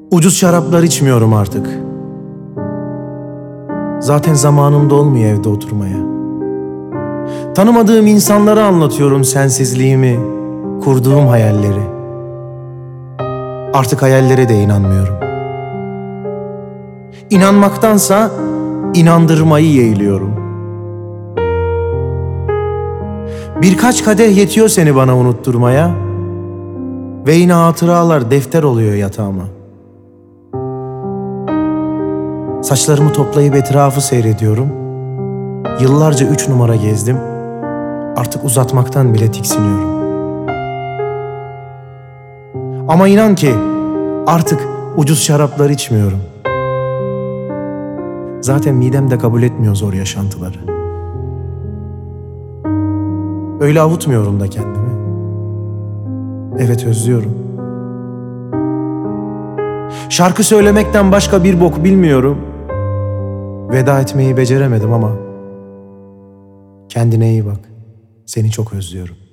Ucuz şaraplar içmiyorum artık. Zaten zamanım da olmuyor evde oturmaya. Tanımadığım insanlara anlatıyorum sensizliğimi, kurduğum hayalleri. Artık hayallere de inanmıyorum. İnanmaktansa inandırmayı yeğliyorum. Birkaç kadeh yetiyor seni bana unutturmaya ve yine hatıralar defter oluyor yatağıma. Saçlarımı toplayıp etrafı seyrediyorum. Yıllarca 3 numara gezdim. Artık uzatmaktan bile tiksiniyorum. Ama inan ki artık ucuz şaraplar içmiyorum. Zaten midem de kabul etmiyor zor yaşantıları. Öyle avutmuyorum da kendimi. Evet, özlüyorum. Şarkı söylemekten başka bir bok bilmiyorum. Veda etmeyi beceremedim ama kendine iyi bak. Seni çok özlüyorum.